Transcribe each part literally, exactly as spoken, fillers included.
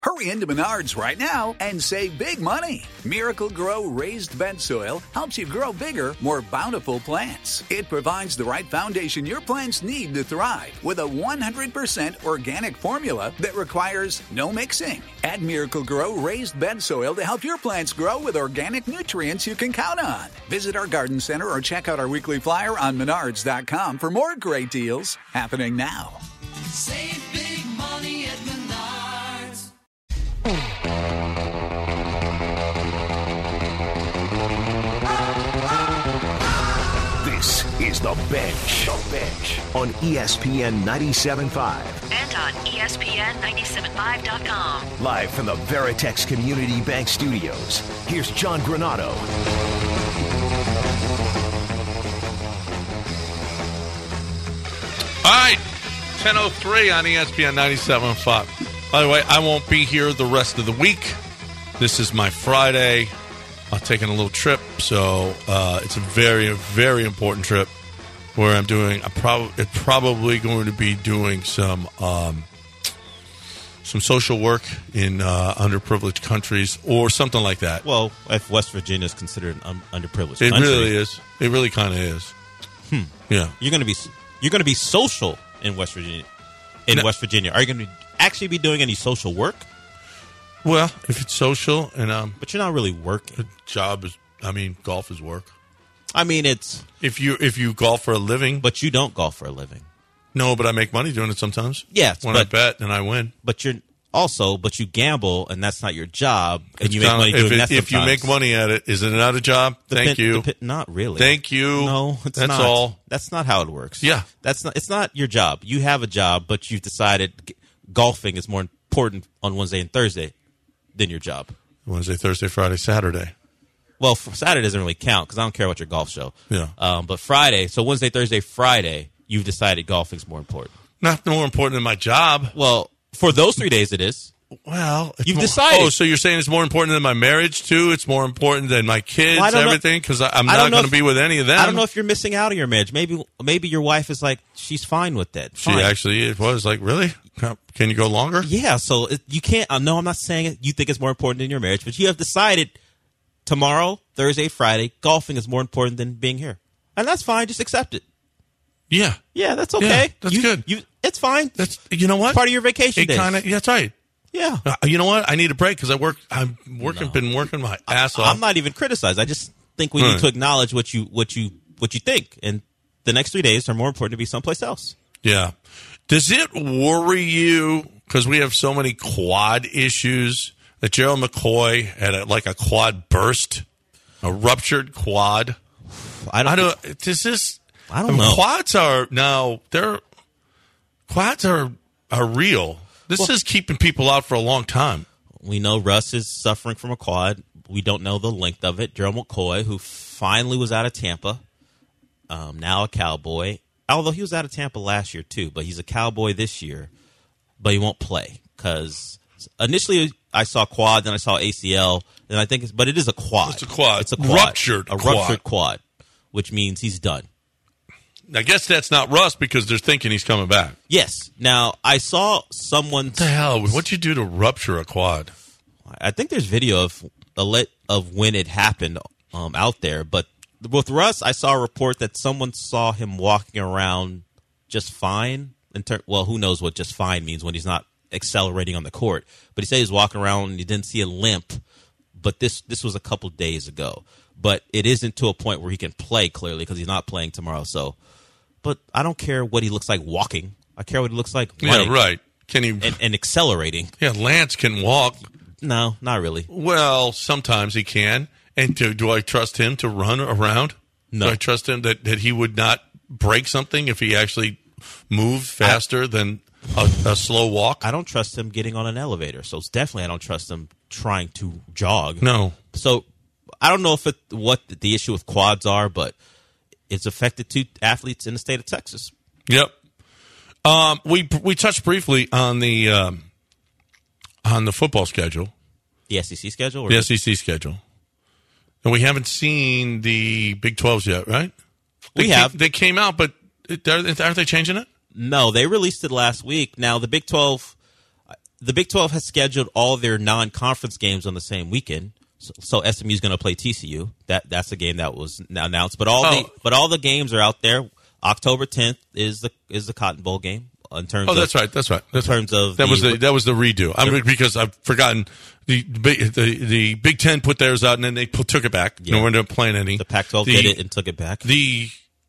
Hurry into Menards right now and save big money. Miracle Grow raised bed soil helps you grow bigger, more bountiful plants. It provides the right foundation your plants need to thrive with a one hundred percent organic formula that requires no mixing. Add Miracle Grow raised bed soil to help your plants grow with organic nutrients you can count on. Visit our garden center or check out our weekly flyer on menards dot com for more great deals happening now. Save big money at Menards. This is The Bench. The Bench on E S P N ninety-seven point five. And on E S P N ninety-seven point five dot com. Live from the Veritex Community Bank Studios, here's John Granato. All right, ten oh three on E S P N ninety-seven point five. By the way, I won't be here the rest of the week. This is my Friday. I'm taking a little trip, so uh, it's a very, very important trip where I'm doing. I'm probably probably going to be doing some um, some social work in uh, underprivileged countries or something like that. Well, if West Virginia is considered an un- underprivileged, it country, really is. It really kind of is. Hmm. Yeah, you're going to be you're going to be social in West Virginia. In no. West Virginia, are you going to actually be doing any social work? Well, if it's social and um, but you're not really working. The job is, I mean, golf is work. I mean, it's if you if you golf for a living, but you don't golf for a living. No, but I make money doing it sometimes. Yeah, when but, I bet and I win. But you're also, but you gamble, and that's not your job, and it's you make money of, doing if that. It, if you make money at it, is it not a job? The Thank pit, you. Pit, not really. Thank you. No, it's that's not. all. That's not how it works. Yeah, that's not. It's not your job. You have a job, but you've decided golfing is more important on Wednesday and Thursday than your job. Wednesday, Thursday, Friday, Saturday. Well, Saturday doesn't really count because I don't care about your golf show. Yeah. Um, but Friday, so Wednesday, Thursday, Friday, you've decided golfing is more important. Not more important than my job. Well, for those three days, it is. Well, you've more, decided. Oh, so you're saying it's more important than my marriage too? It's more important than my kids, well, everything? Because I'm not going to be with any of them. I don't know if you're missing out on your marriage. Maybe, maybe your wife is like, she's fine with that. Fine. She actually it was like, really? Can you go longer? Yeah. So it, you can't. Uh, no, I'm not saying it. You think it's more important than your marriage, but you have decided tomorrow, Thursday, Friday, golfing is more important than being here, and that's fine. Just accept it. Yeah. Yeah, that's okay. Yeah, that's you, good. You, it's fine. That's you know what? Part of your vacation it days. Kinda, yeah, that's right. Yeah. Uh, you know what? I need a break because I work. I'm working. No. Been working my ass I, off. I'm not even criticized. I just think we right. need to acknowledge what you what you what you think, and the next three days are more important to be someplace else. Yeah. Does it worry you because we have so many quad issues that Gerald McCoy had a, like a quad burst, a ruptured quad? I don't. I don't. Does this? I don't I mean, know. Quads are now. They're quads are are real. This well, is keeping people out for a long time. We know Russ is suffering from a quad. We don't know the length of it. Gerald McCoy, who finally was out of Tampa, um, now a Cowboy. Although he was out of Tampa last year too, but he's a Cowboy this year. But he won't play because initially I saw quad, then I saw A C L, and I think, it's, but it is a quad. It's a quad. It's a quad. Ruptured a quad. ruptured quad, which means he's done. I guess that's not Russ because they're thinking he's coming back. Yes. Now I saw someone. What the hell? What'd you do to rupture a quad? I think there's video of a lit of when it happened um, out there, but with Russ, I saw a report that someone saw him walking around just fine. In ter- well, who knows what just fine means when he's not accelerating on the court. But he said he was walking around and he didn't see a limp. But this this was a couple days ago. But it isn't to a point where he can play clearly because he's not playing tomorrow. So, but I don't care what he looks like walking. I care what he looks like running. Yeah, right. Can he and, and accelerating? Yeah, Lance can walk. No, not really. Well, sometimes he can. And do, do I trust him to run around? No. Do I trust him that, that he would not break something if he actually moved faster I, than a, a slow walk? I don't trust him getting on an elevator. So it's definitely I don't trust him trying to jog. No. So I don't know if it, what the issue with quads are, but it's affected two athletes in the state of Texas. Yep. Um, we we touched briefly on the um, on the football schedule. The S E C schedule? Or the S E C schedule. And we haven't seen the Big twelves yet, right? They we came, have. They came out, but aren't they changing it? No, they released it last week. Now, the Big twelve, the Big twelve has scheduled all their non-conference games on the same weekend. So, so S M U is going to play T C U. That that's a game that was announced. But all oh. the but all the games are out there. October tenth is the is the Cotton Bowl game. In terms oh, of, that's right. That's right. That's in terms right. of that the, was the that was the redo. I mean, because I've forgotten the the the Big Ten put theirs out and then they put, took it back. Yeah. No one ended up playing any. The Pac twelve the, did it and took it back. The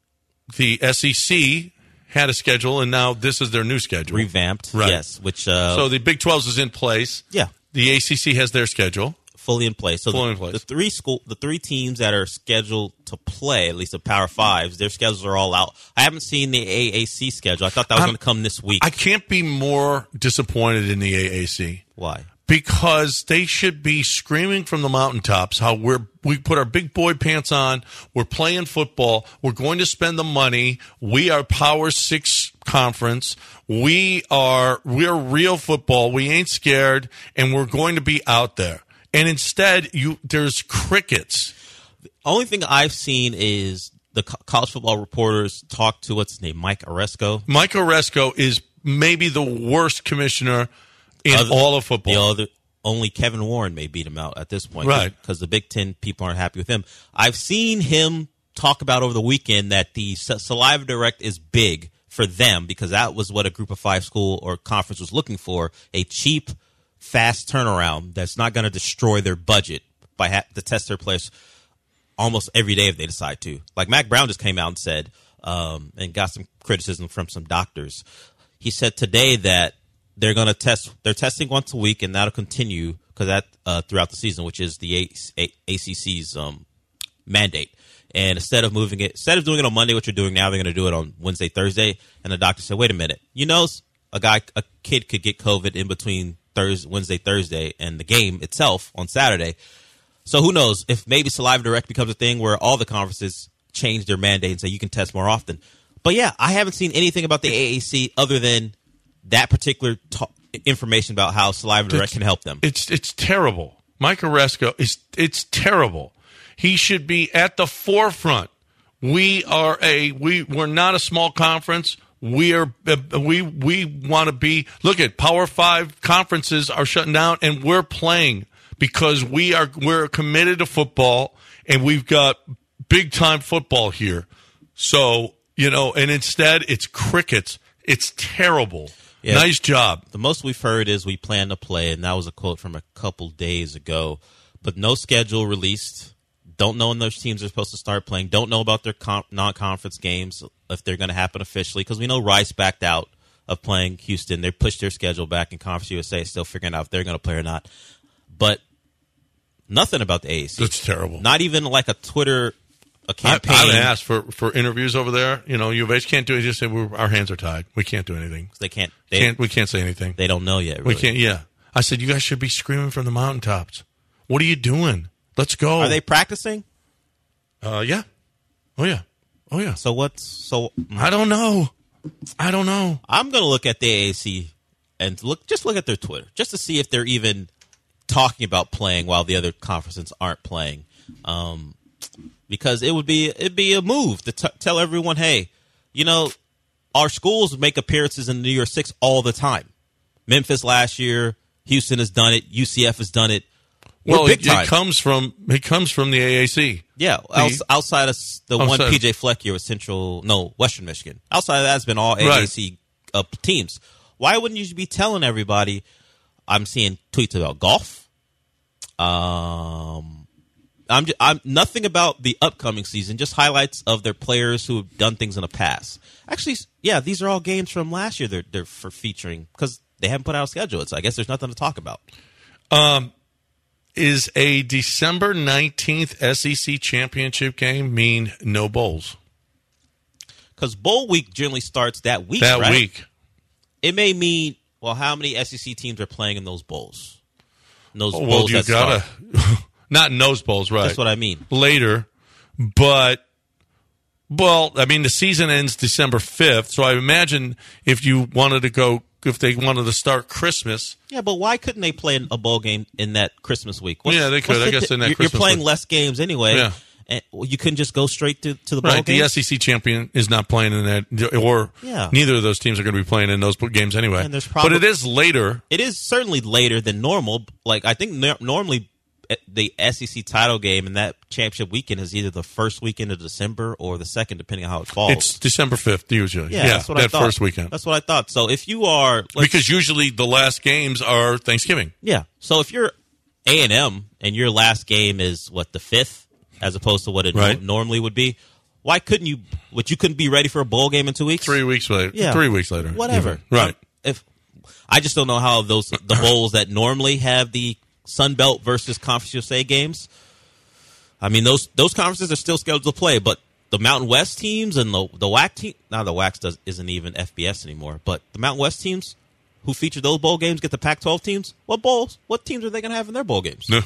the S E C had a schedule and now this is their new schedule, revamped. Right. Yes, which uh, so the Big twelve is in place. Yeah, the A C C has their schedule. Fully in place. So Fully the, in place. the three school, the three teams that are scheduled to play, at least the Power Fives, their schedules are all out. I haven't seen the A A C schedule. I thought that was going to come this week. I can't be more disappointed in the A A C. Why? Because they should be screaming from the mountaintops how we're we put our big boy pants on, we're playing football, we're going to spend the money, we are Power Six conference, we are we're real football, we ain't scared, and we're going to be out there. And instead, you there's crickets. The only thing I've seen is the co- college football reporters talk to, what's his name, Mike Oresco. Mike Oresco is maybe the worst commissioner in Other, all of football. The other, only Kevin Warren may beat him out at this point. Right. Because the Big Ten people aren't happy with him. I've seen him talk about over the weekend that the Saliva Direct is big for them because that was what a group of five school or conference was looking for, a cheap, fast turnaround that's not going to destroy their budget by ha- to test their players almost every day if they decide to. Like Mac Brown just came out and said, um, and got some criticism from some doctors. He said today that they're going to test. They're testing once a week, and that'll continue because that uh, throughout the season, which is the A- A- ACC's um, mandate. And instead of moving it, instead of doing it on Monday, which you're doing now, they're going to do it on Wednesday, Thursday. And the doctor said, "Wait a minute, you know, a guy, a kid could get COVID in between Thursday, Wednesday, Thursday, and the game itself on Saturday. So who knows if maybe Saliva Direct becomes a thing where all the conferences change their mandate and say you can test more often." But yeah, I haven't seen anything about the A A C other than that particular ta- information about how Saliva Direct it's, can help them. It's it's terrible. Mike Oresco is it's terrible. He should be at the forefront. We are a we we're not a small conference. We are we we want to be. Look at Power Five conferences are shutting down, and we're playing because we are we're committed to football, and we've got big time football here. So you know, and instead it's crickets. It's terrible. Yeah. Nice job. The most we've heard is we plan to play, and that was a quote from a couple days ago. But no schedule released. Don't know when those teams are supposed to start playing. Don't know about their com- non-conference games, if they're going to happen officially, because we know Rice backed out of playing Houston. They pushed their schedule back, and Conference U S A is still figuring out if they're going to play or not. But nothing about the A A C. That's terrible. Not even like a Twitter a campaign. I, I've asked for, for interviews over there. You know, U of H can't do it. Just say we're, our hands are tied. We can't do anything. They can't. They can't. We can't say anything. They don't know yet. Really. We can't. Yeah. I said you guys should be screaming from the mountaintops. What are you doing? Let's go. Are they practicing? Uh, yeah. Oh yeah. Oh yeah. So what's so? I don't know. I don't know. I'm gonna look at the A A C and look just look at their Twitter just to see if they're even talking about playing while the other conferences aren't playing. Um, because it would be it'd be a move to t- tell everyone, hey, you know, our schools make appearances in the New Year's Six all the time. Memphis last year, Houston has done it, U C F has done it. We're well, big it, time. it comes from it comes from the A A C. Yeah, the, outside of the outside one P J Fleck year with Central, no Western Michigan. Outside of that, it's been all A A C right. uh, teams. Why wouldn't you be telling everybody? I'm seeing tweets about golf. Um, I'm just, I'm nothing about the upcoming season. Just highlights of their players who have done things in the past. Actually, yeah, these are all games from last year. They're they're for featuring because they haven't put out a schedule. So I guess there's nothing to talk about. Um. Is a December nineteenth S E C championship game mean no bowls? Because bowl week generally starts that week, That right? week. It may mean, well, how many S E C teams are playing in those bowls? In those Oh, bowls well, you that gotta start. not in those bowls, right? That's what I mean. Later, but well, I mean the season ends December fifth, so I imagine if you wanted to go, if they wanted to start Christmas. Yeah, but why couldn't they play a bowl game in that Christmas week? What's, Yeah, they could. what's I the guess t- in that you're, Christmas you're playing week. less games anyway. Yeah. And well, you couldn't just go straight to, to the ball Right. game. The S E C champion is not playing in that, or Yeah. neither of those teams are going to be playing in those games anyway. And there's but probably- it is later. It is certainly later than normal. Like I think no- normally the S E C title game and that championship weekend is either the first weekend of December or the second, depending on how it falls. It's December fifth usually. yeah, that's what I that thought. first weekend. That's what I thought. So if you are, let's- Because usually the last games are Thanksgiving. yeah. So if you're A and M and your last game is what the fifth, as opposed to what it Right. no- normally would be, why couldn't you? What you couldn't be ready for a bowl game in two weeks? Three weeks later. Yeah. Three weeks later. Whatever. Even. Right. Um, if I just don't know how those the bowls that normally have the Sun Belt versus Conference U S A games. I mean, those those conferences are still scheduled to play, but the Mountain West teams and the the W A C team. Now the W A C does isn't even F B S anymore, but the Mountain West teams who feature those bowl games get the Pac twelve teams. What bowls? What teams are they going to have in their bowl games? No.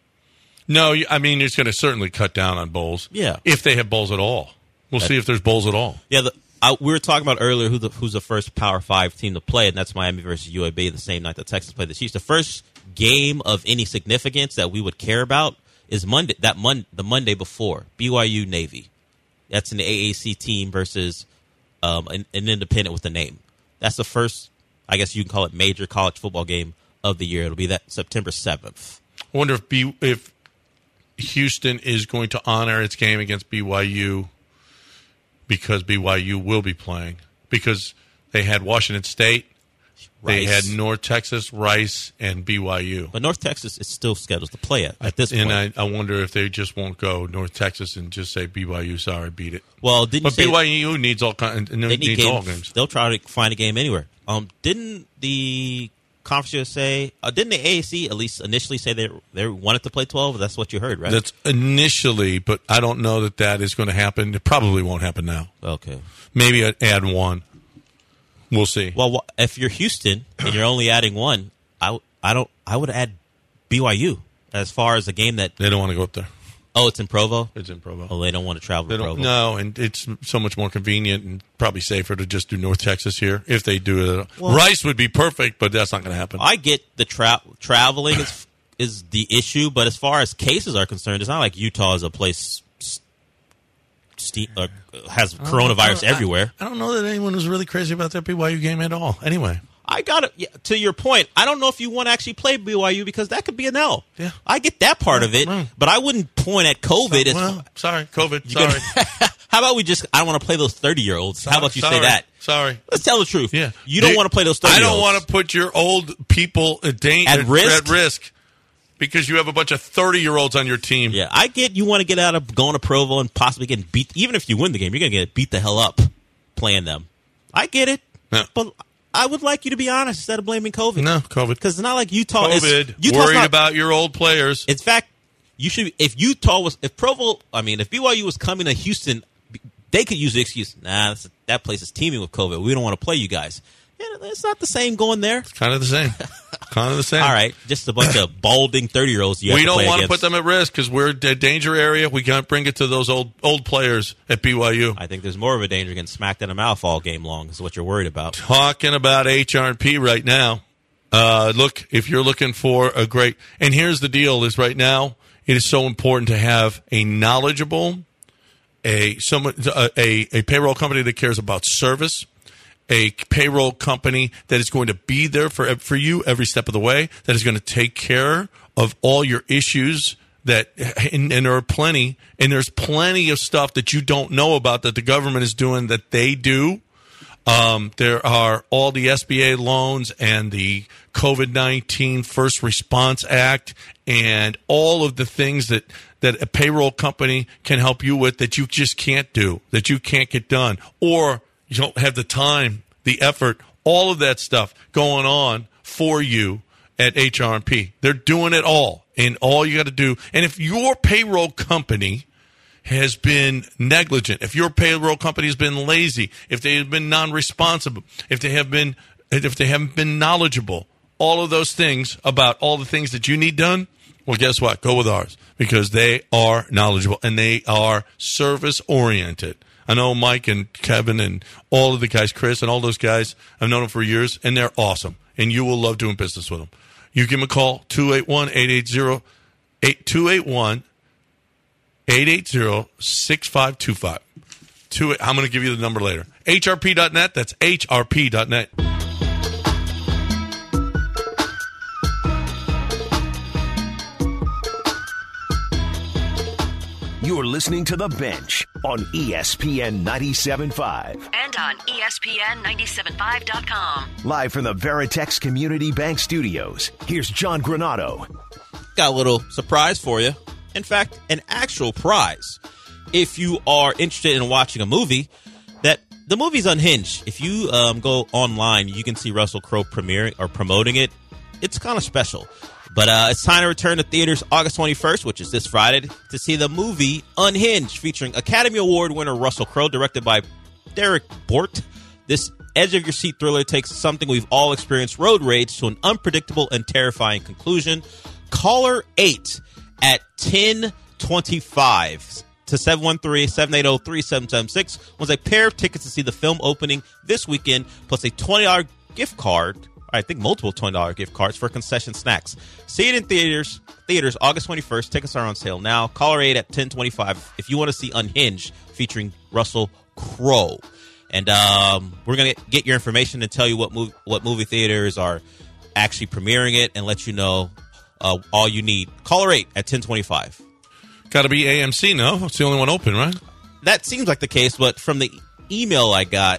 No, you- I mean, it's going to certainly cut down on bowls. Yeah. If they have bowls at all. We'll see if there's bowls at all. Yeah, the, I, we were talking about earlier who the, who's the first Power Five team to play, and that's Miami versus U A B the same night that Texas played the Chiefs. The first game of any significance that we would care about is Monday. That mon- the Monday before B Y U Navy. That's an A A C team versus um, an, an independent with a name. That's the first, I guess you can call it, major college football game of the year. It'll be that September seventh. I wonder if B, if Houston is going to honor its game against B Y U because B Y U will be playing. Because they had Washington State, they Rice. had North Texas, Rice, and B Y U. But North Texas is still scheduled to play at, at this And point. I, I wonder if they just won't go North Texas and just say B Y U, sorry, beat it. well, didn't you But say B Y U needs all kind, they need needs game, all games. They'll try to find a game anywhere. Um, didn't the Conference U S A, uh, didn't the A A C at least initially say they they wanted to play twelve? That's what you heard, right? That's initially, but I don't know that that is going to happen. It probably won't happen now. okay. Maybe I'd add one. We'll see. Well, wh- if you're Houston and you're only adding one, I, w- I don't I would add B Y U as far as a game that They don't want to go up there. oh it's in Provo. It's in Provo. Oh, they don't want to travel They to don't, Provo. no, and it's so much more convenient and probably safer to just do North Texas here if they do it. Well- Rice would be perfect, but that's not going to happen. I get the tra- traveling is is the issue, but as far as cases are concerned, it's not like Utah is a place s- ste- uh, has coronavirus I- everywhere. I don't know that anyone was really crazy about that B Y U game at all. Anyway, I got it. Yeah, to your point, I don't know if you want to actually play B Y U because that could be an L. Yeah. I get that part of it, Right. but I wouldn't point at COVID. as, well, sorry, COVID. You gotta- Sorry, how about we just? I don't want to play those thirty-year-olds. How about you sorry, say that? Sorry. Let's tell the truth. Yeah, you don't They- want to play those I thirty-year-olds. don't want to put your old people at, da- At risk? At risk because you have a bunch of thirty-year-olds on your team. Yeah, I get you want to get out of going to Provo and possibly getting beat. Even if you win the game, you're going to get beat the hell up playing them. I get it, Yeah. but I would like you to be honest instead of blaming COVID. No, COVID. Because it's not like Utah is COVID. Utah's Worried not, about your old players. In fact, you should. If Utah was, if Provo, I mean, if B Y U was coming to Houston, they could use the excuse. Nah, that's, that place is teeming with COVID. We don't want to play you guys. Yeah, it's not the same going there. Kind of the same. kind of the same. All right, just a bunch of balding thirty-year-olds. You have We to don't play want to against. put them at risk because we're a danger area. We can't bring it to those old old players at B Y U. I think there's more of a danger getting smacked in the mouth all game long. Is what you're worried about. Talking about H R and P right now. Uh, look, if you're looking for a great, and here's the deal: is right now it is so important to have a knowledgeable, a someone, a, a, a payroll company that cares about service. A payroll company that is going to be there for for you every step of the way, that is going to take care of all your issues that, and, and there are plenty, and there's plenty of stuff that you don't know about that the government is doing that they do. Um, there are all the S B A loans and the COVID nineteen First Response Act and all of the things that, that a payroll company can help you with that you just can't do, that you can't get done, or you don't have the time, the effort, all of that stuff going on for you at H R and P. They're doing it all, and all you got to do. And if your payroll company has been negligent, if your payroll company has been lazy, if they have been non-responsible, if they have been, if they haven't been knowledgeable, all of those things about all the things that you need done, well, guess what? Go with ours because they are knowledgeable and they are service-oriented. I know Mike and Kevin and all of the guys, Chris and all those guys, I've known them for years, and they're awesome. And you will love doing business with them. You give them a call, two eight one, eight eight zero, eight two eight one, eight eight zero, six five two five. Two, I'm going to give you the number later. H R P dot net. That's H R P dot net. You're listening to The Bench on E S P N ninety-seven point five. And on E S P N ninety-seven point five dot com. Live from the Veritex Community Bank Studios, here's John Granado. Got a little surprise for you. In fact, an actual prize. If you are interested in watching a movie, that the movie's Unhinged. If you um, go online, you can see Russell Crowe premiering or promoting it. It's kind of special. But uh, it's time to return to theaters August twenty-first, which is this Friday, to see the movie Unhinged, featuring Academy Award winner Russell Crowe, directed by Derek Bort. This edge-of-your-seat thriller takes something we've all experienced, road rage, to an unpredictable and terrifying conclusion. Caller eight at ten twenty-five to seven one three, seven eight zero, three seven seven six was a pair of tickets to see the film opening this weekend, plus a twenty dollars gift card. I think multiple twenty dollars gift cards for concession snacks. See it in theaters theaters August twenty-first. Tickets are on sale now. Caller eight at ten twenty-five if you want to see Unhinged featuring Russell Crowe. And um, we're going to get your information and tell you what, mov- what movie theaters are actually premiering it and let you know uh, all you need. Caller eight at ten twenty-five. Got to be A M C, no? It's the only one open, right? That seems like the case, but from the email I got,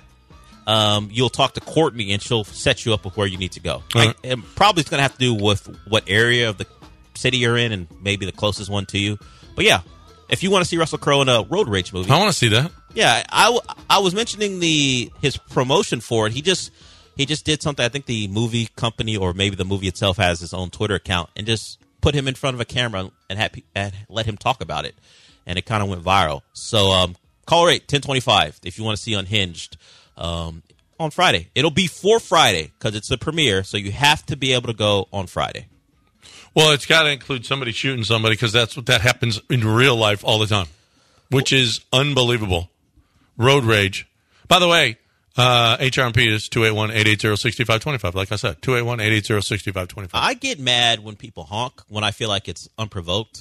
Um, you'll talk to Courtney, and she'll set you up with where you need to go. Right. I, and probably it's going to have to do with what area of the city you're in and maybe the closest one to you. But, yeah, if you want to see Russell Crowe in a road rage movie. I want to see that. Yeah, I, w- I was mentioning the his promotion for it. He just he just did something. I think the movie company or maybe the movie itself has his own Twitter account and just put him in front of a camera and, had, and let him talk about it. And it kind of went viral. So, um, caller eight, ten twenty-five if you want to see Unhinged. Um, on Friday. It'll be for Friday because it's the premiere, so you have to be able to go on Friday. Well, it's got to include somebody shooting somebody because that's what that happens in real life all the time, which is unbelievable. Road rage. By the way, uh, H R M P is two eight one, eight eight zero, six five two five. Like I said, two eight one, eight eight zero, six five two five. I get mad when people honk when I feel like it's unprovoked,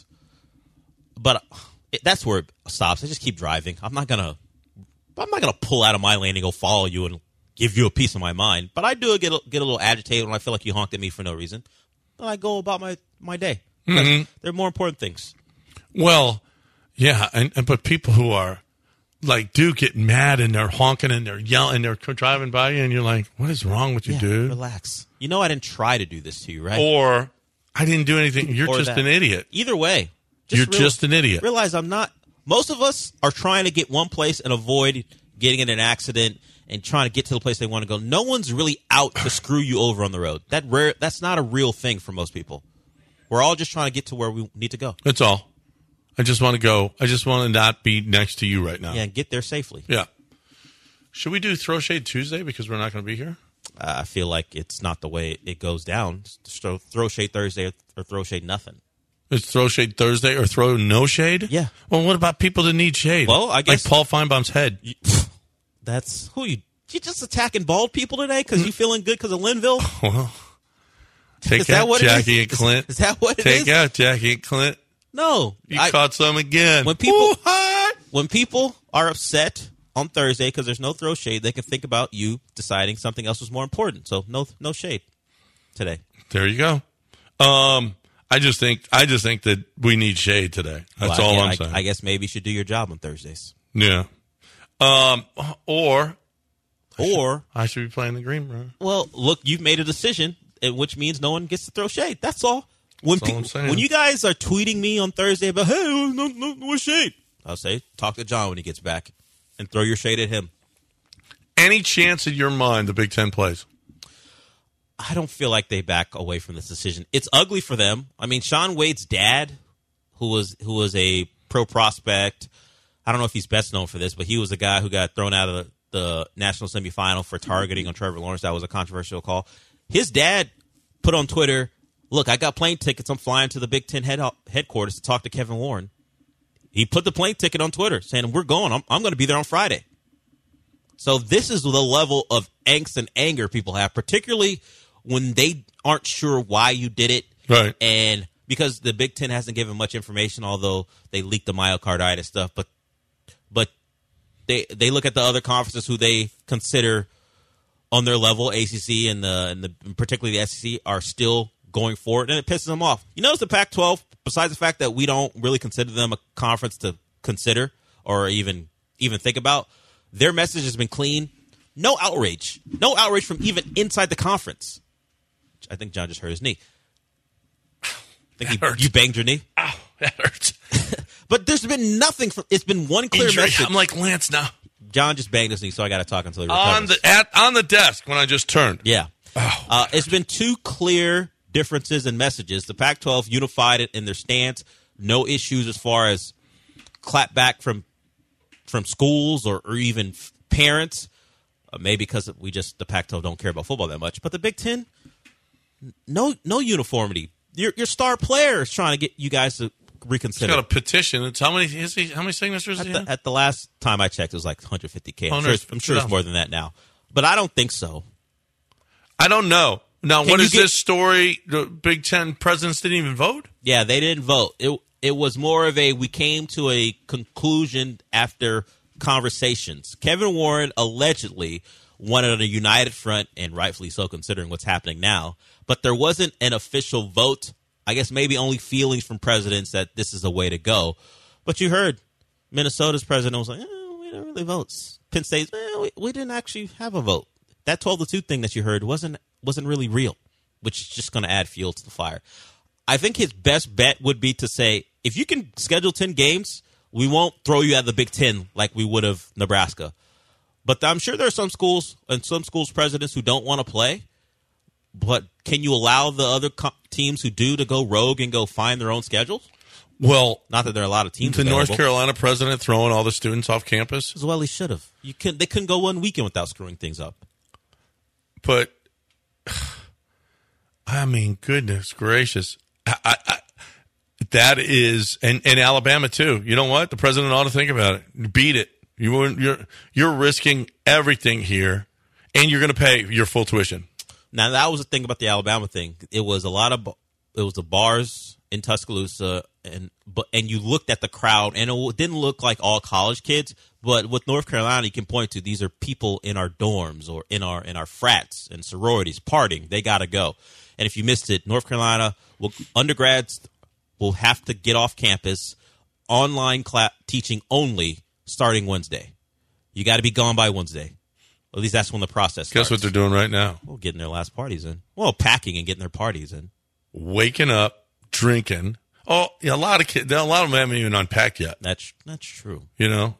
but it, that's where it stops. I just keep driving. I'm not going to I'm not going to pull out of my lane and go follow you and give you a piece of my mind. But I do get a, get a little agitated when I feel like you honked at me for no reason. Then I go about my, my day. Mm-hmm. There are more important things. Well, yeah, and, and but people who are like do get mad and they're honking and they're yelling and they're driving by you and you're like, what is wrong with you, yeah, dude? Relax. You know I didn't try to do this to you, right? Or I didn't do anything. You're or just that. an idiot. Either way. Just you're real, just an idiot. Realize I'm not. Most of us are trying to get one place and avoid getting in an accident and trying to get to the place they want to go. No one's really out to screw you over on the road. That rare. That's not a real thing for most people. We're all just trying to get to where we need to go. That's all. I just want to go. I just want to not be next to you right now. Yeah, and get there safely. Yeah. Should we do Throw Shade Tuesday because we're not going to be here? Uh, I feel like it's not the way it goes down. So throw Shade Thursday or throw shade nothing. It's Throw Shade Thursday or Throw No Shade? Yeah. Well, what about people that need shade? Well, I guess. Like Paul Feinbaum's head. You, that's who you. You just attacking bald people today because you feeling good because of Linville? Well, take is that out Jackie it and Clint. Is, is that what it take is? Take out Jackie and Clint. No. You I, caught some again. When people, Ooh, hot. when people are upset on Thursday because there's no throw shade, they can think about you deciding something else was more important. So no, no shade today. There you go. Um, I just think I just think that we need shade today. That's well, all yeah, I'm I, saying. I guess maybe you should do your job on Thursdays. Yeah. Um, or or I should be playing the green room. Well, look, you've made a decision, which means no one gets to throw shade. That's all. When That's all pe- I'm saying. When you guys are tweeting me on Thursday about, hey, no, no, no shade, I'll say, talk to John when he gets back and throw your shade at him. Any chance in your mind the Big Ten plays? I don't feel like they back away from this decision. It's ugly for them. I mean, Sean Wade's dad, who was who was a pro prospect, I don't know if he's best known for this, but he was a guy who got thrown out of the, the national semifinal for targeting on Trevor Lawrence. That was a controversial call. His dad put on Twitter, look, I got plane tickets. I'm flying to the Big Ten head headquarters to talk to Kevin Warren. He put the plane ticket on Twitter saying, we're going. I'm, I'm going to be there on Friday. So this is the level of angst and anger people have, particularly when they aren't sure why you did it. Right. And because the Big Ten hasn't given much information, although they leaked the myocarditis stuff. But but they they look at the other conferences who they consider on their level, A C C and the and the particularly the S E C, are still going forward, and it pisses them off. You notice the Pac twelve, besides the fact that we don't really consider them a conference to consider or even even think about, their message has been clean. No outrage. No outrage from even inside the conference. I think John just hurt his knee. I think he, you banged your knee. Ow, that hurts. But there's been nothing. From, it's been one clear Injury. message. I'm like Lance now. John just banged his knee, so I got to talk until he recovers. On the at on the desk when I just turned. Yeah. Oh, uh, it's been two clear differences in messages. The Pac twelve unified it in their stance. No issues as far as clapback from from schools or, or even f- parents. Uh, maybe because we just the Pac twelve don't care about football that much. But the Big Ten, no no uniformity. Your your star player is trying to get you guys to reconsider. He's got a petition. It's how many is he, how many signatures At is he the, have? at the last time I checked, it was like one hundred fifty K. I'm sure, one hundred it's- I'm sure it's more than that now. But I don't think so. I don't know. Now, Can what you is get- this story? The Big Ten presidents didn't even vote? Yeah, they didn't vote. It it was more of a we came to a conclusion after conversations. Kevin Warren allegedly wanted a united front, and rightfully so considering what's happening now. But there wasn't an official vote. I guess maybe only feelings from presidents that this is the way to go. But you heard Minnesota's president was like, eh, we didn't really vote. Penn State's, eh, we, we didn't actually have a vote. That twelve to two thing that you heard wasn't wasn't really real, which is just going to add fuel to the fire. I think his best bet would be to say, if you can schedule ten games, we won't throw you at the Big Ten like we would have Nebraska. But I'm sure there are some schools and some schools presidents who don't want to play. But can you allow the other co- teams who do to go rogue and go find their own schedules? Well, Not that there are a lot of teams the available. North Carolina president throwing all the students off campus. As well, he should have. You could. They couldn't go one weekend without screwing things up. But, I mean, goodness gracious. I, I, I, that is, and, and Alabama too. You know what? The president ought to think about it. Beat it. You wouldn't- You're, you're risking everything here, and you're going to pay your full tuition. Now that was the thing about the Alabama thing. It was a lot of it was the bars in Tuscaloosa, and but and you looked at the crowd, and it didn't look like all college kids. But with North Carolina, you can point to these are people in our dorms or in our in our frats and sororities partying. They got to go. And if you missed it, North Carolina will undergrads will have to get off campus, online class teaching only starting Wednesday. You got to be gone by Wednesday. At least that's when the process starts. Guess what they're doing right now? Well, getting their last parties in. Well, packing and getting their parties in. Waking up, drinking. Oh, yeah, a lot of kids. A lot of them haven't even unpacked yet. That's that's true. You know,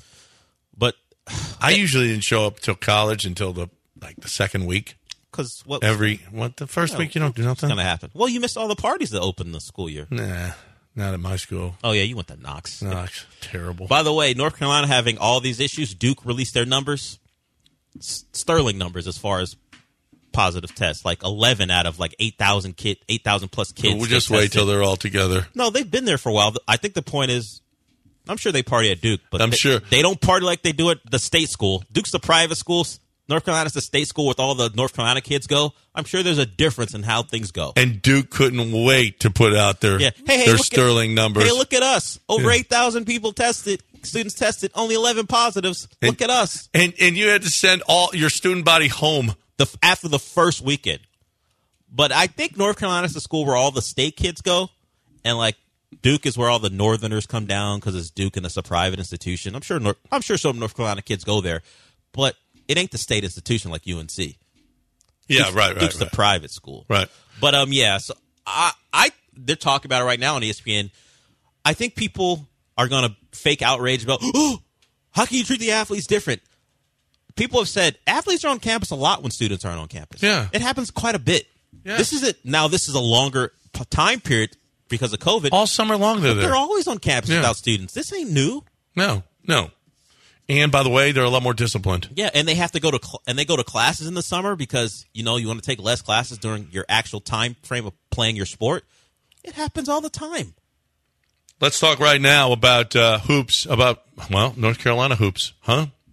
But I usually didn't show up till college until the like the second week. because what Every what the first No, week you don't do what's nothing. going to happen? Well, you missed all the parties that opened the school year. Nah, not at my school. Oh yeah, you went to Knox. No, it's terrible. By the way, North Carolina having all these issues. Duke released their numbers, S- sterling numbers as far as positive tests, like eleven out of like eight thousand kid, eight thousand plus kids. we'll they just wait till tested. they're all together. No, they've been there for a while. I think the point is, I'm sure they party at Duke, but I'm they, sure. they don't party like they do at the state school. Duke's the private school. North Carolina's the state school with all the North Carolina kids go. I'm sure there's a difference in how things go. And Duke couldn't wait to put out their Yeah. Hey, hey, their look at- sterling numbers. Hey, look at us. Over Yeah. eight thousand people tested, students tested, only eleven positives. And- Look at us. and and you had to send all your student body home. The after the first weekend. But I think North Carolina's the school where all the state kids go, and like Duke is where all the Northerners come down because it's Duke and it's a private institution. I'm sure. North, I'm sure some North Carolina kids go there, but it ain't the state institution like U N C. Yeah, Duke's, right, right, Duke's right. the private school, Right. But um, yeah. So I, I, they're talking about it right now on E S P N. I think people are gonna fake outrage about, oh, how can you treat the athletes different? People have said athletes are on campus a lot when students aren't on campus. Yeah. It happens quite a bit. Yeah. This is it. Now this is a longer p- time period because of COVID. All summer long they're there. They're always on campus Yeah. without students. This ain't new. No, no. And by the way, they're a lot more disciplined. Yeah, and they have to go to cl- and they go to classes in the summer because you know you want to take less classes during your actual time frame of playing your sport. It happens all the time. Let's talk right now about uh, hoops, about, well, North Carolina hoops, huh?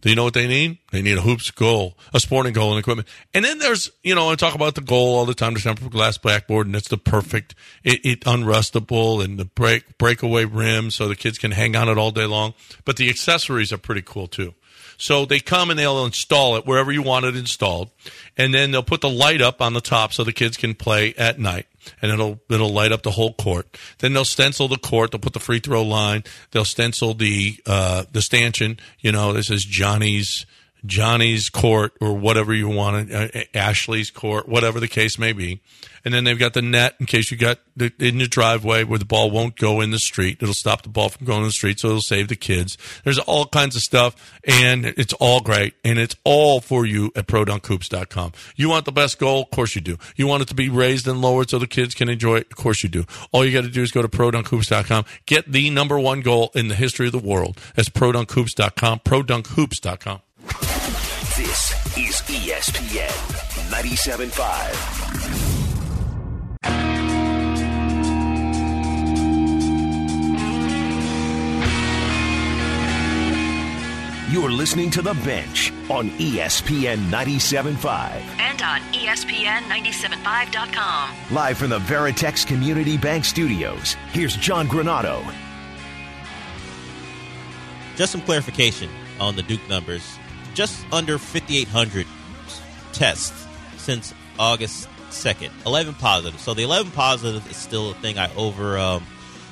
Do you know what they need? They need a hoops goal, a sporting goal and equipment. And then there's, you know, I talk about the goal all the time, the tempered glass backboard, and it's the perfect, it, it unrustable and the break breakaway rim so the kids can hang on it all day long. But the accessories are pretty cool too. So they come and they'll install it wherever you want it installed, and then they'll put the light up on the top so the kids can play at night, and it'll it'll light up the whole court. Then they'll stencil the court. They'll put the free throw line. They'll stencil the uh, the stanchion. You know, this is Johnny's Johnny's court or whatever you want, uh, Ashley's court, whatever the case may be. And then they've got the net in case you got the, in your driveway where the ball won't go in the street. It'll stop the ball from going in the street, so it'll save the kids. There's all kinds of stuff, and it's all great, and it's all for you at pro dunk hoops dot com. You want the best goal? Of course you do. You want it to be raised and lowered so the kids can enjoy it? Of course you do. All you got to do is go to pro dunk hoops dot com. Get the number one goal in the history of the world. That's pro dunk hoops dot com, pro dunk hoops dot com. This is E S P N ninety-seven point five. You're listening to The Bench on E S P N ninety-seven point five. And on E S P N ninety-seven point five dot com. Live from the Veritex Community Bank Studios, here's John Granato. Just some clarification on the Duke numbers. Just under fifty-eight hundred tests since August second. eleven positive. So the eleven positive is still a thing I over... Um,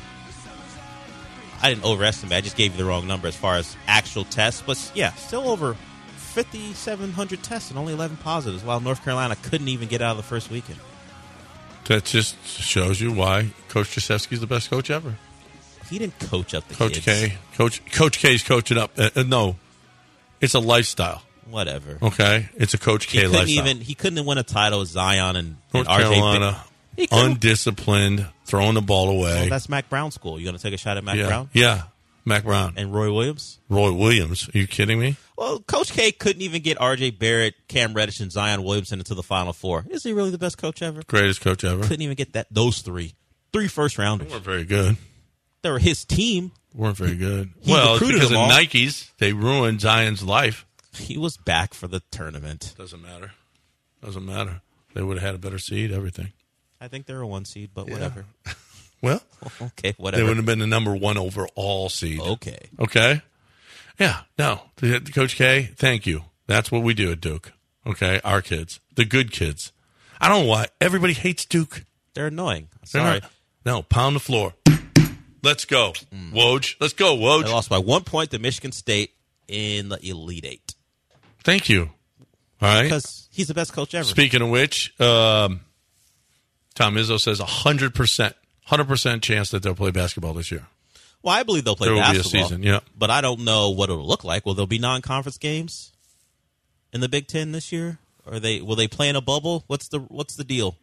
I didn't overestimate. I just gave you the wrong number as far as actual tests. But, yeah, still over fifty-seven hundred tests and only eleven positives, while North Carolina couldn't even get out of the first weekend. That just shows you why Coach Krzyzewski's the best coach ever. He didn't coach up the Coach kids. K. Coach Coach K's coaching up. Uh, uh, no, it's a lifestyle. Whatever. Okay? It's a Coach K he couldn't lifestyle. Even, he couldn't win a title with Zion and, North and R J Carolina, He couldn't- undisciplined, throwing the ball away. Well, that's Mac Brown school. You going to take a shot at Mac yeah. Brown? Yeah, Mac Brown. And Roy Williams? Roy Williams. Are you kidding me? Well, Coach K couldn't even get R J Barrett, Cam Reddish, and Zion Williamson into the Final Four. Is he really the best coach ever? Greatest coach ever. Couldn't even get that those three. Three first They rounders. weren't very good. They were his team. weren't very good. He well, it's recruited because of them all. Nikes. They ruined Zion's life. He was back for the tournament. Doesn't matter. Doesn't matter. They would have had a better seed, everything. I think they're a one seed, but Yeah. whatever. Well, Okay, they whatever. would have been the number one overall seed. Okay. Okay? Yeah, no. The- Coach K, thank you. That's what we do at Duke. Okay? Our kids. The good kids. I don't know why. Everybody hates Duke. They're annoying. They're Sorry. not- No, pound the floor. Let's go. Woj. Let's go, They Woj. lost by one point to Michigan State in the Elite Eight. Thank you. All right? Because he's the best coach ever. Speaking of which, um, Tom Izzo says one hundred percent, one hundred percent chance that they'll play basketball this year. Well, I believe they'll play There will be a basketball. season, yeah. But I don't know what it'll look like. Will there be non-conference games in the Big Ten this year? Or they will they play in a bubble? What's the what's the deal?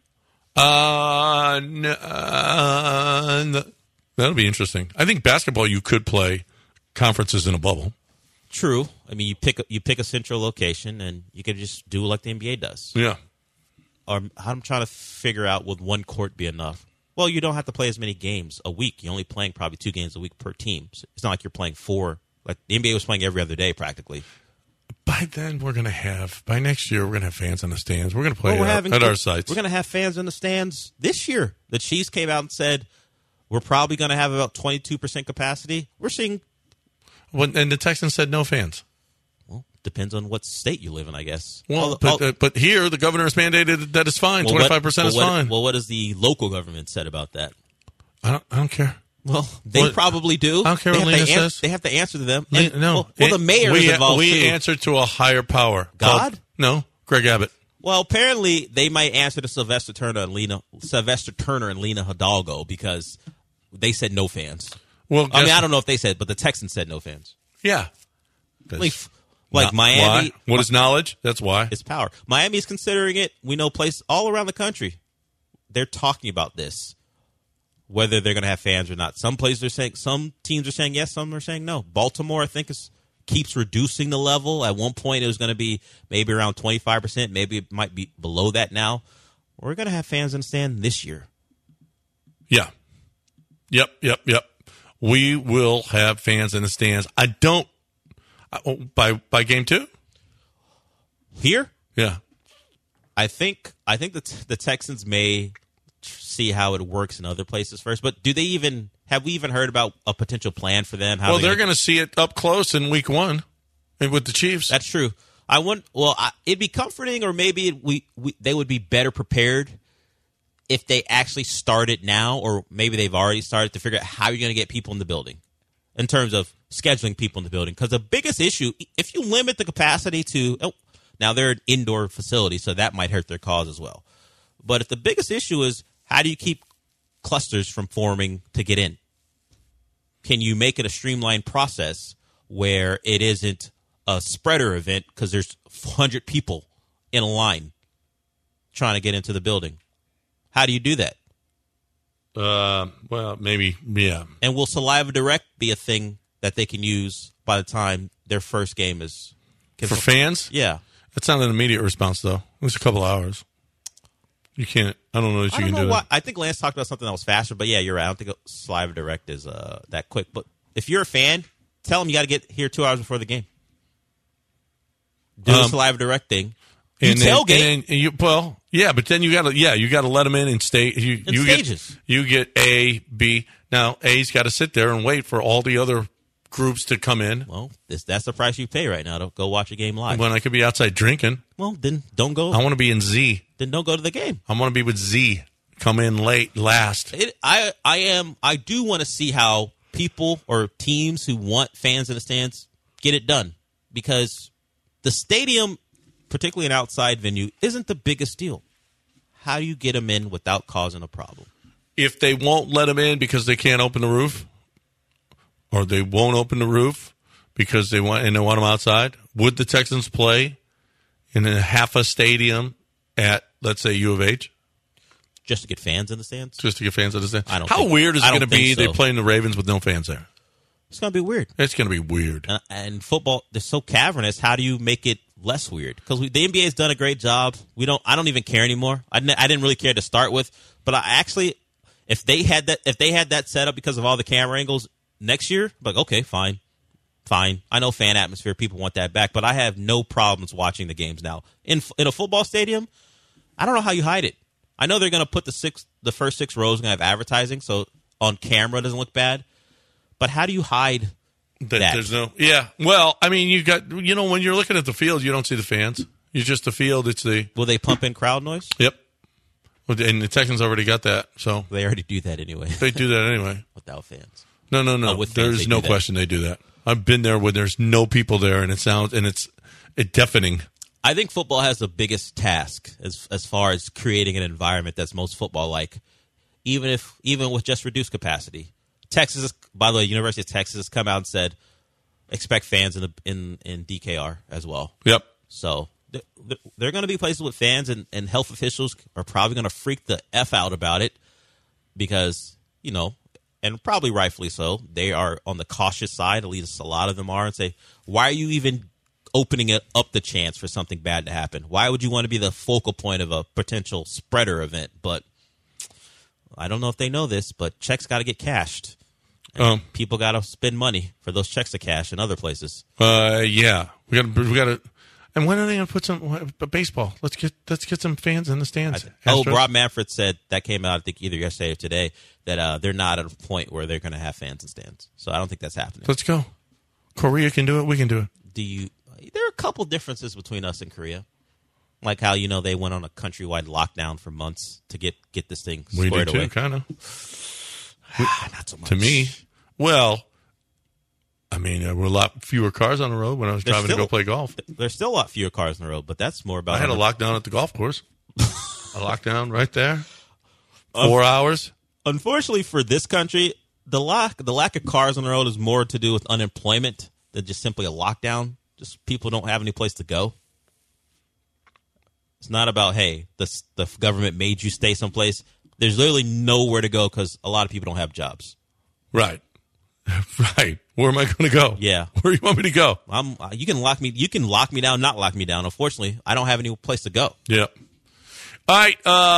Uh, n- uh, n- that'll be interesting. I think basketball, you could play conferences in a bubble. True. I mean, you pick a, you pick a central location and you can just do like the N B A does. Yeah. Or I'm trying to figure out would one court be enough? Well, you don't have to play as many games a week. You're only playing probably two games a week per team. So it's not like you're playing four. Like the N B A was playing every other day practically. By then, we're going to have, by next year, we're going to have fans in the stands. We're going to play Well, we're at, having at our sites. We're going to have fans in the stands this year. The Chiefs came out and said we're probably going to have about twenty-two percent capacity. We're seeing, When, and the Texans said no fans. well, depends on what state you live in, I guess. Well, All- but, all- uh, but here, the governor has mandated that it's fine. well, what- twenty-five percent well, is what- fine. Well, what has the local government said about that? I, don't, I don't care. Well, they What- probably do. I don't care they what have Lena to an- says. They have to answer to them. Le- And- no. Well, well, the It- mayor we, is involved We too. answer to a higher power. God? Called- no, Greg Abbott. Well, apparently they might answer to Sylvester Turner and Lena Sylvester Turner and Lena Hidalgo because they said no fans. Well, I mean, guess- I don't know if they said, but the Texans said no fans. Yeah. Like, like Not- Miami, Why? What is knowledge? That's why. is power. Miami's considering it. We know places all around the country. They're talking about this, whether they're going to have fans or not. Some places are saying, some teams are saying yes, some are saying no. Baltimore, I think, is keeps reducing the level. At one point, it was going to be maybe around twenty-five percent. Maybe it might be below that now. We're going to have fans in the stand this year. Yeah. Yep, yep, yep. We will have fans in the stands. I don't Uh, by by game two? Here, Yeah. I think I think the the Texans may see how it works in other places first. But do they even have we even heard about a potential plan for them? How Well, they're gonna- going to see it up close in week one and with the Chiefs. That's true. I want. Well, I, it'd be comforting, or maybe it, we, we they would be better prepared if they actually started now, or maybe they've already started to figure out how you're going to get people in the building in terms of scheduling people in the building. Because the biggest issue, if you limit the capacity to oh, now they're an indoor facility, so that might hurt their cause as well. But if the biggest issue is how do you keep clusters from forming to get in? Can you make it a streamlined process where it isn't a spreader event because there's one hundred people in a line trying to get into the building? How do you do that? Uh, well, maybe, yeah. And will Saliva Direct be a thing that they can use by the time their first game is? For fans? Yeah. That's not an immediate response, though. It was a couple hours. You can't, I don't know that I you don't can know do why. that. I think Lance talked about something that was faster, but yeah, you're right. I don't think Saliva Direct is uh, that quick. But if you're a fan, tell them you got to get here two hours before the game. Do the Um, Saliva Direct thing. You And then, tailgate. and then you, well, yeah, but then you got to, yeah, you got to let them in and stay. You, In you stages. Get, you get A, B. Now, A's got to sit there and wait for all the other groups to come in. Well, this, that's the price you pay right now to go watch a game live. When I could be outside drinking, Well, then don't go. I want to be in Z. Then don't go to the game. I want to be with Z. Come in late, last. It, I I am I do want to see how people or teams who want fans in the stands get it done, because the stadium, particularly an outside venue, isn't the biggest deal. How do you get them in without causing a problem? If they won't let them in because they can't open the roof, or they won't open the roof because they want and they want them outside, would the Texans play in a half a stadium at, let's say, U of H? Just to get fans in the stands? Just to get fans to the stand? I don't How think- weird is it I going to don't think be they so. playing the Ravens with no fans there? It's going to be weird. It's going to be weird. And, and football, they're so cavernous. How do you make it less weird? Because the N B A has done a great job. We don't. I don't even care anymore. I didn't, I didn't really care to start with, but I actually, if they had that, if they had that set up because of all the camera angles next year, like okay, fine, fine. I know fan atmosphere, people want that back, but I have no problems watching the games now in in a football stadium. I don't know how you hide it. I know they're going to put the six, the first six rows going to have advertising, so on camera it doesn't look bad. But how do you hide That that? There's no, yeah. Well, I mean, you got, you know, when you're looking at the field, you don't see the fans. You're just the field. It's the, Will they pump in crowd noise? yep. And the Texans already got that, so They already do that anyway they do that anyway. without fans. No, no, no. Oh, with fans, There's they no do that. question they do that. I've been there when there's no people there, and it sounds and it's it deafening. I think football has the biggest task as as far as creating an environment that's most football like, even if even with just reduced capacity. Texas, is, by the way, University of Texas has come out and said expect fans in the in, in D K R as well. Yep. So th- th- there are going to be places with fans, and, and health officials are probably going to freak the F out about it because, you know, and probably rightfully so, they are on the cautious side, at least a lot of them are, and say, why are you even opening it up the chance for something bad to happen? Why would you want to be the focal point of a potential spreader event? But I don't know if they know this, but checks got to get cashed. And Um, people got to spend money for those checks to cash in other places. Uh, yeah. We got we got to. And when are they going to put some what, baseball? Let's get let's get some fans in the stands. Oh, Astros? Rob Manfred said that came out, I think, either yesterday or today, that uh, they're not at a point where they're going to have fans in stands. So I don't think that's happening. Let's go. Korea can do it. We can do it. Do you? There are a couple differences between us and Korea, like how you know they went on a countrywide lockdown for months to get get this thing We squared do too, away. kind of. Not so much To me, well, I mean, there were a lot fewer cars on the road when I was There's driving to still- go play golf. There's still a lot fewer cars on the road, but that's more about. I had a under- lockdown at the golf course. A lockdown right there. Four hours. Unfortunately for this country, the lack the lack of cars on the road is more to do with unemployment than just simply a lockdown. Just people don't have any place to go. It's not about, hey, the the government made you stay someplace. There's literally nowhere to go because a lot of people don't have jobs. Right. Right. Where am I going to go? Yeah. Where do you want me to go? I'm. Uh, you can lock me. You can lock me down. Not lock me down. Unfortunately, I don't have any place to go. Yeah. All right. Um,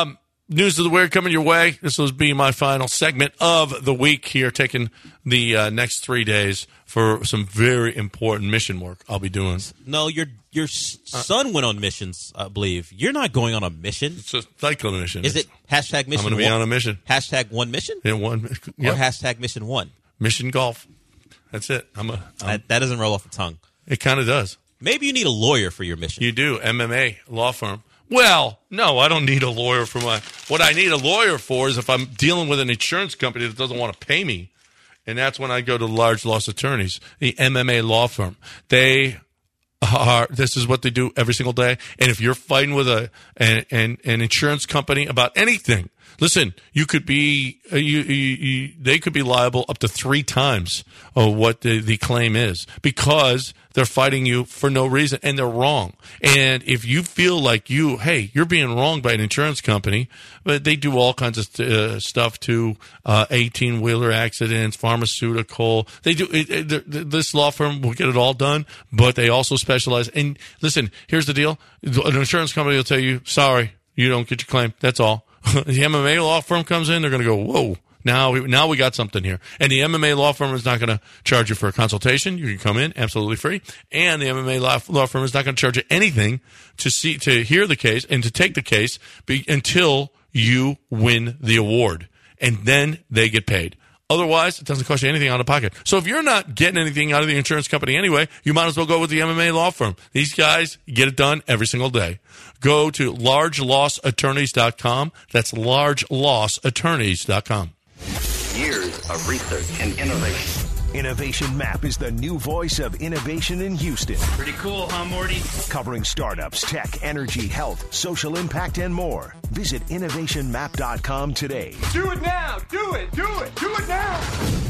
News of the weird coming your way. This will be my final segment of the week here, taking the uh, next three days for some very important mission work I'll be doing. No, your your son went on missions, I believe. You're not going on a mission. It's a cyclone mission. Is it hashtag mission I'm going to be one? on a mission. Hashtag one mission? Yeah, one. Or Yep. hashtag mission one? Mission golf. That's it. I'm a. I'm, That, that doesn't roll off the tongue. it kind of does. Maybe you need a lawyer for your mission. You do. M M A law firm. Well, no, I don't need a lawyer for my. What I need a lawyer for is if I'm dealing with an insurance company that doesn't want to pay me, and that's when I go to large loss attorneys, the M M A law firm. They are. This is what they do every single day. And if you're fighting with a an an, an insurance company about anything, listen, you could be uh, you, you, you they could be liable up to three times of what the, the claim is because they're fighting you for no reason and they're wrong. And if you feel like you, hey, you're being wronged by an insurance company, but they do all kinds of uh, stuff to uh, eighteen-wheeler accidents, pharmaceutical. They do it, it, this law firm will get it all done, but they also specialize. And listen, here's the deal: an insurance company will tell you, sorry, you don't get your claim. That's all. The M M A law firm comes in, they're going to go, whoa, now we, now we got something here. And the M M A law firm is not going to charge you for a consultation. You can come in absolutely free. And the M M A law, law firm is not going to charge you anything to see to hear the case and to take the case be, until you win the award. And then they get paid. Otherwise, it doesn't cost you anything out of pocket. So if you're not getting anything out of the insurance company anyway, you might as well go with the M M A law firm. These guys get it done every single day. Go to large loss attorneys dot com. That's large loss attorneys dot com. Years of research and innovation. Innovation Map is the new voice of innovation in Houston. Pretty cool, huh, Morty? Covering startups, tech, energy, health, social impact, and more. Visit innovation map dot com today. Do it now! Do it! Do it! Do it now!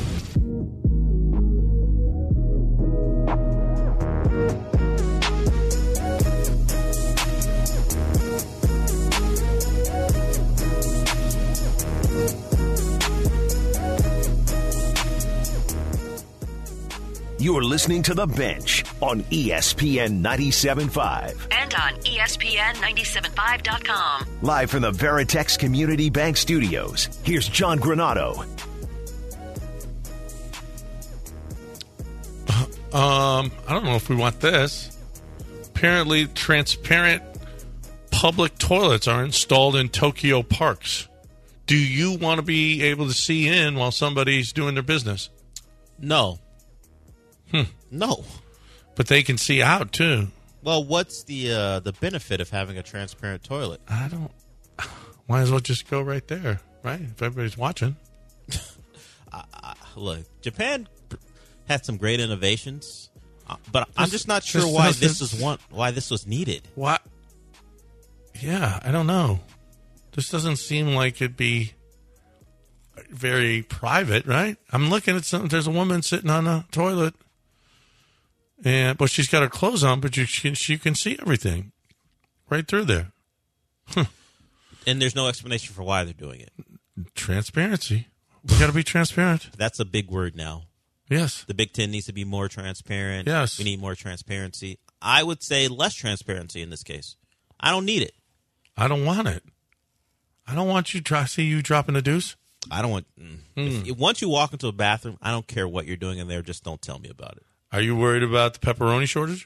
You're listening to The Bench on E S P N ninety-seven point five. And on E S P N ninety-seven point five dot com. Live from the Veritex Community Bank Studios, here's John Granado. Um, I don't know if we want this. Apparently, transparent public toilets are installed in Tokyo parks. Do you want to be able to see in while somebody's doing their business? No. Hmm. No. But they can see out, too. Well, what's the uh, the benefit of having a transparent toilet? I don't... Might as well just go right there, right? If everybody's watching. uh, uh, look, Japan had some great innovations, uh, but I'm just not sure this why doesn't- this was one why this was needed. What? Yeah, I don't know. This doesn't seem like it'd be very private, right? I'm looking at something. There's a woman sitting on a toilet, and but she's got her clothes on, but you she, she can see everything right through there. Huh. And there's no explanation for why they're doing it. Transparency. We got to be transparent. That's a big word now. Yes. The Big Ten needs to be more transparent. Yes. We need more transparency. I would say less transparency in this case. I don't need it. I don't want it. I don't want you to see you dropping a deuce. I don't want. Mm. Mm. If, once you walk into a bathroom, I don't care what you're doing in there. Just don't tell me about it. Are you worried about the pepperoni shortage?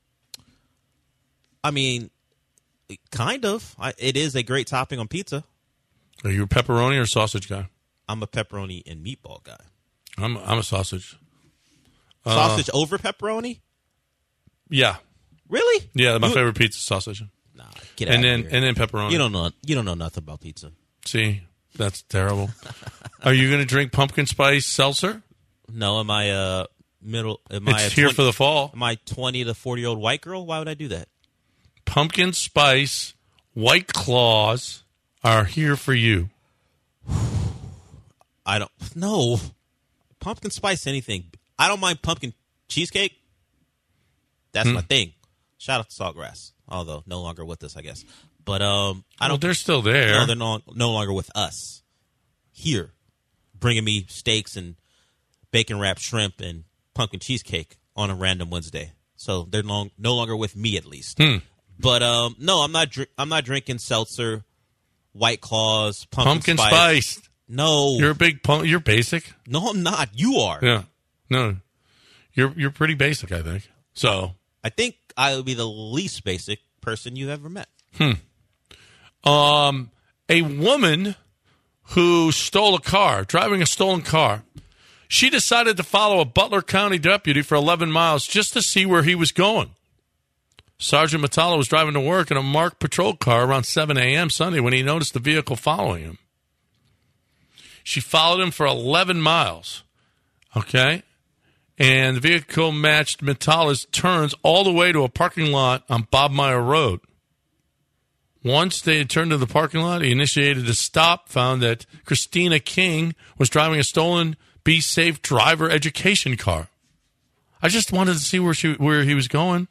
I mean, kind of. I, it is a great topping on pizza. Are you a pepperoni or sausage guy? I'm a pepperoni and meatball guy. I'm I'm a sausage. Sausage uh, over pepperoni? Yeah. Really? Yeah, my you, favorite pizza is sausage. Nah, get and out then of here. and then pepperoni. You don't know. You don't know nothing about pizza. See, that's terrible. Are you going to drink pumpkin spice seltzer? No. Am I a middle? Am I It's a here twenty, for the fall. Am I twenty to forty year old white girl? Why would I do that? Pumpkin spice White Claws are here for you. I don't. No. Pumpkin spice anything. I don't mind pumpkin cheesecake. That's Hmm. my thing. Shout out to Saltgrass, although no longer with us, I guess. But um, I Well, don't. they're still there. No, they're no, no longer with us. Here, bringing me steaks and bacon wrapped shrimp and pumpkin cheesecake on a random Wednesday. So they're long, no longer with me, at least. Hmm. But um, no, I'm not. Dr- I'm not drinking seltzer White Claws, pumpkin, Pumpkin spice. spice. No. You're a big pump. You're basic. No, I'm not. You are. Yeah. No. You're you're pretty basic, I think. So I think I would be the least basic person you've ever met. Um, a woman who stole a car, driving a stolen car, she decided to follow a Butler County deputy for eleven miles just to see where he was going. Sergeant Matala was driving to work in a marked patrol car around seven a.m. Sunday when he noticed the vehicle following him. She followed him for eleven miles, okay? And the vehicle matched Matala's turns all the way to a parking lot on Bob Meyer Road. Once they had turned to the parking lot, he initiated a stop, found that Christina King was driving a stolen Be Safe driver education car. I just wanted to see where she where he was going.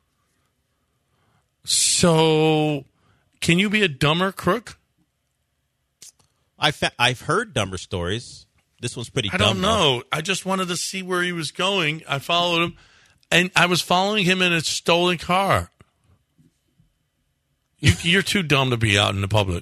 So, can you be a dumber crook? I've, fa- I've heard dumber stories. This one's pretty I dumb. don't know. I just wanted to see where he was going. I followed him, and I was following him in a stolen car. You, you're too dumb to be out in the public.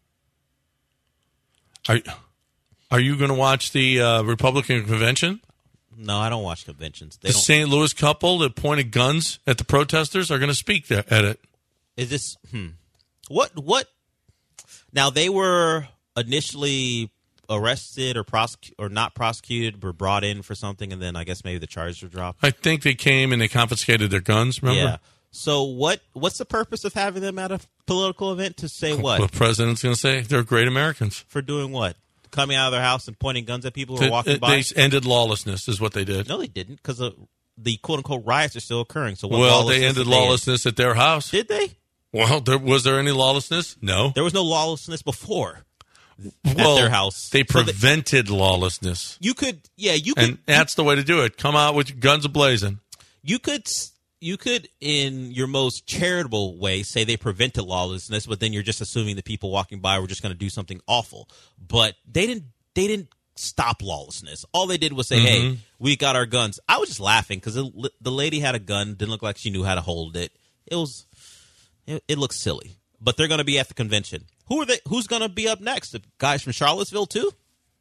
Are, are you going to watch the uh, Republican convention? No, I don't watch conventions. They The don't. Saint Louis couple that pointed guns at the protesters are going to speak there at it. Is this hmm? What what? Now they were initially arrested or prosec- or not prosecuted, were brought in for something, and then I guess maybe the charges were dropped. I think they came and they confiscated their guns. Remember? Yeah. So what? What's the purpose of having them at a political event to say what? The president's going to say they're great Americans. For doing what? Coming out of their house and pointing guns at people who They, are walking they by? ended lawlessness, is what they did. No, they didn't, because the, the quote-unquote riots are still occurring. So what Well, they lawlessness ended did they end? lawlessness at their house. Did they? Well, there, was there any lawlessness? No. There was no lawlessness before well, at their house. They So prevented lawlessness. You could, yeah, you could, And that's the way to do it. Come out with guns ablazing. you could, you could, in your most charitable way, say they prevented lawlessness, but then you're just assuming the people walking by were just going to do something awful. But they didn't. They didn't stop lawlessness. All they did was say, Mm-hmm. "Hey, we got our guns." I was just laughing because the lady had a gun, didn't look like she knew how to hold it. It was, it, it looked silly. But they're going to be at the convention. Who are they? Who's going to be up next? The guys from Charlottesville too?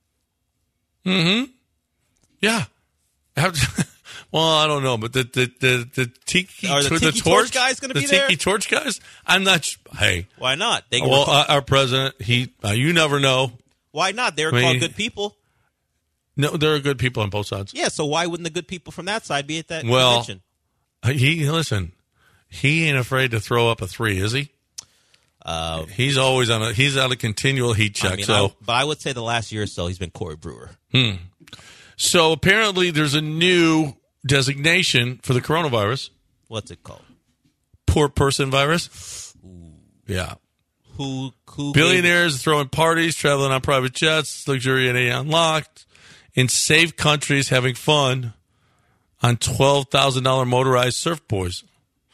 Yeah. Well, I don't know, but the the the, the tiki, Are the tor- Tiki Torch guys gonna the be tiki there? torch guys. I'm not. Sh- hey, Why not? They well, were called, uh, our president. He. Uh, you never know. why not? They were I mean- called good people. No, there are good people on both sides. Yeah. So why wouldn't the good people from that side be at that Well, convention? Uh, He listen. He ain't afraid to throw up a three, is he? Uh, he's always on a. He's on a continual heat check. I mean, so. I, but I would say the last year or so he's been Corey Brewer. So apparently there's a new designation for the coronavirus. What's it called? Poor person virus. Yeah. Who? Who? Billionaires throwing parties, traveling on private jets, luxuriating unlocked, in safe countries having fun on twelve thousand dollars motorized surfboards.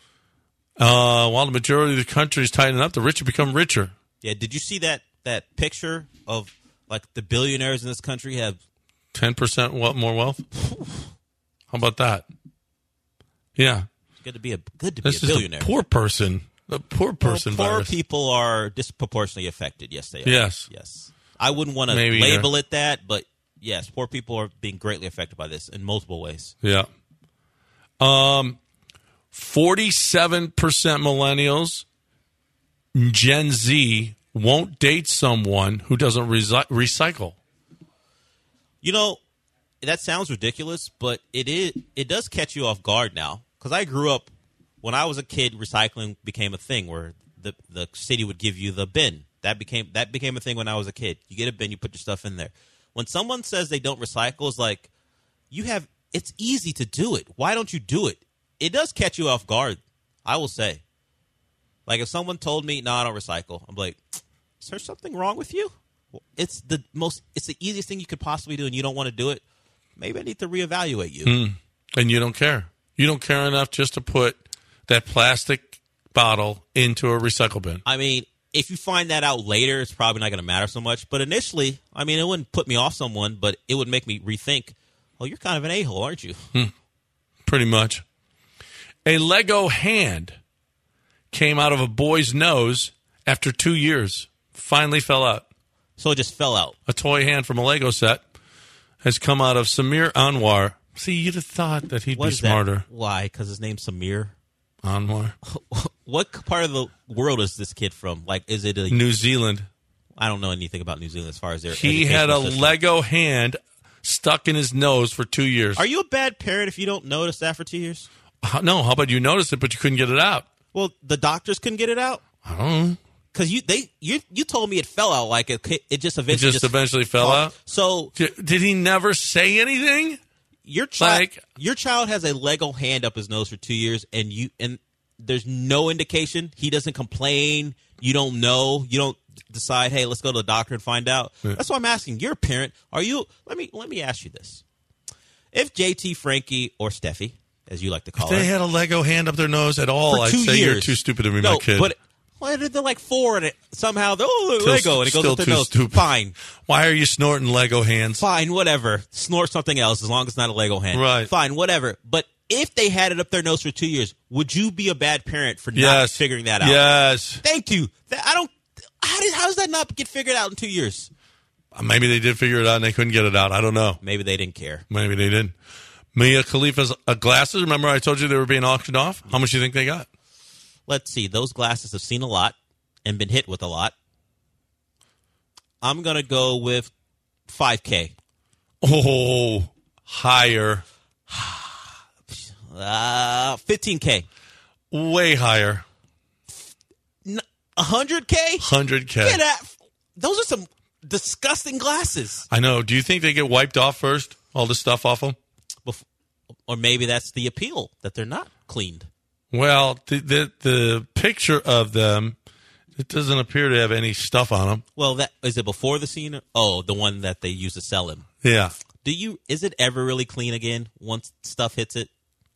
Uh, while the majority of the country is tightening up, the rich have become richer. Yeah. Did you see that that picture of like the billionaires in this country have? ten percent more wealth? How about that? Yeah. It's good to be a good to be This a is billionaire. the poor person. The poor person Well, poor virus. people are disproportionately affected. Yes, they are. Yes. Yes. I wouldn't want to Maybe, label uh, it that, but yes, poor people are being greatly affected by this in multiple ways. Yeah. Um, forty-seven percent millennials, Gen Z, won't date someone who doesn't resi- recycle. You know, that sounds ridiculous, but it is. It does catch you off guard now. Because I grew up, when I was a kid, recycling became a thing where the the city would give you the bin. That became that became a thing when I was a kid. You get a bin, you put your stuff in there. When someone says they don't recycle, it's like, you have. It's easy to do it. Why don't you do it? It does catch you off guard, I will say. Like if someone told me, "No, I don't recycle," I'm like, "Is there something wrong with you?" It's the most. It's the easiest thing you could possibly do, and you don't want to do it. Maybe I need to reevaluate you. Mm. And you don't care. You don't care enough just to put that plastic bottle into a recycle bin. I mean, if you find that out later, it's probably not going to matter so much. But initially, I mean, it wouldn't put me off someone, but it would make me rethink. Oh, you're kind of an a-hole, aren't you? Hmm. Pretty much. A Lego hand came out of a boy's nose after two years. finally fell out. So it just fell out. A toy hand from a Lego set has come out of Samir Anwar. See, you'd have thought that he'd What be is that? smarter. Why? Because his name's Samir. Anwar. What part of the world is this kid from? Like, is it a... New Zealand. I don't know anything about New Zealand as far as their He had a educational system. Lego hand stuck in his nose for two years. Are you a bad parent if you don't notice that for two years? Uh, No, how about you noticed it, but you couldn't get it out? Well, the doctors couldn't get it out? I don't know. Because you they you you told me it fell out like it it just It eventually just eventually fell out? So Did, did he never say anything? your child Like- your child has a Lego hand up his nose for two years, and you and there's no indication. He doesn't complain. You don't know. You don't decide. Hey, let's go to the doctor and find out. Yeah. That's why I'm asking. You're a parent. Are you? Let me let me ask you this: if J T, Frankie, or Steffi, as you like to call If they her, had a Lego hand up their nose at all, for I'd two say years, you're too stupid to be no, my kid. But why are they like four and it somehow they're oh, Still- Lego and it goes still up their too nose? stupid. Fine. Why are you snorting Lego hands? Fine, whatever. Snort something else as long as it's not a Lego hand. Right. Fine, whatever. But if they had it up their nose for two years, would you be a bad parent for not Yes. figuring that out? Yes. Thank you. That, I don't. How did? How does that not get figured out in two years? Maybe they did figure it out and they couldn't get it out. I don't know. Maybe they didn't care. Maybe they didn't. Mia Khalifa's uh, glasses, remember I told you they were being auctioned off? How much do you think they got? Let's see. Those glasses have seen a lot and been hit with a lot. I'm gonna go with five K. Oh, higher. Uh, fifteen K. Way higher. one hundred K? one hundred K. Get at. Those are some disgusting glasses. I know. Do you think they get wiped off first? All the stuff off them? Bef- Or maybe that's the appeal, that they're not cleaned. Well, the, the the picture of them, it doesn't appear to have any stuff on them. Well, that is it before the scene? Oh, the one that they use to sell him. Yeah. Do you? Is it ever really clean again once stuff hits it?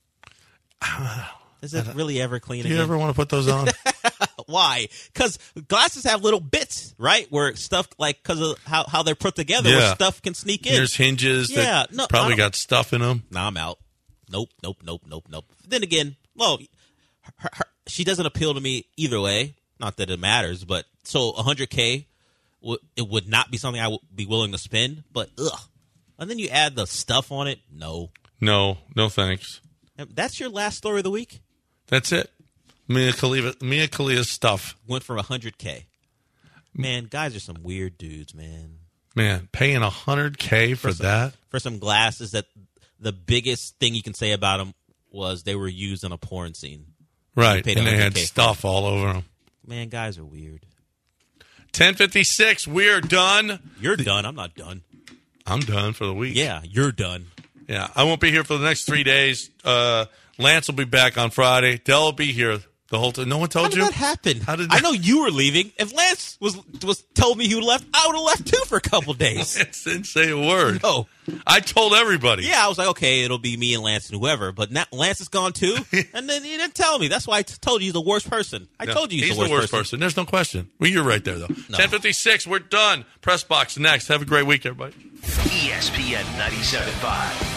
Is it really ever clean Do you again? ever want to put those on? Why? Because glasses have little bits, right? Where stuff, like, because of how, how they're put together, Yeah. where stuff can sneak in. There's hinges Yeah, that no, I probably don't- got stuff in them. Nah, I'm out. Nope, nope, nope, nope, nope. Then again, well, her, her, she doesn't appeal to me either way. Not that it matters, but so one hundred K, w- it would not be something I would be willing to spend. But ugh, and then you add the stuff on it. No, No, no thanks. And that's your last story of the week. That's it. Mia Khalifa, Mia Khalifa's stuff. Went for one hundred K. Man, guys are some weird dudes, man. Man, paying one hundred K for, For some- that? For some glasses that the biggest thing you can say about them was they were used in a porn scene. Right, paid and they had one hundred K for stuff all over them. Man, guys are weird. ten fifty-six, we're done. You're done. I'm not done. I'm done for the week. Yeah, you're done. Yeah, I won't be here for the next three days. Uh, Lance will be back on Friday. Dell will be here the whole time. No one told How did you? that happen? How did I that- know you were leaving. If Lance was was told me you left, I would have left too for a couple days. Lance didn't say a word. No. I told everybody. Yeah, I was like, okay, it'll be me and Lance and whoever. But now Lance is gone too, and then he didn't tell me. That's why I t- told you he's the worst person. I No, told you he's, he's the worst, person. There's no question. Well, you're right there, though. No. ten fifty-six, we're done. Press box next. Have a great week, everybody. E S P N ninety-seven point five.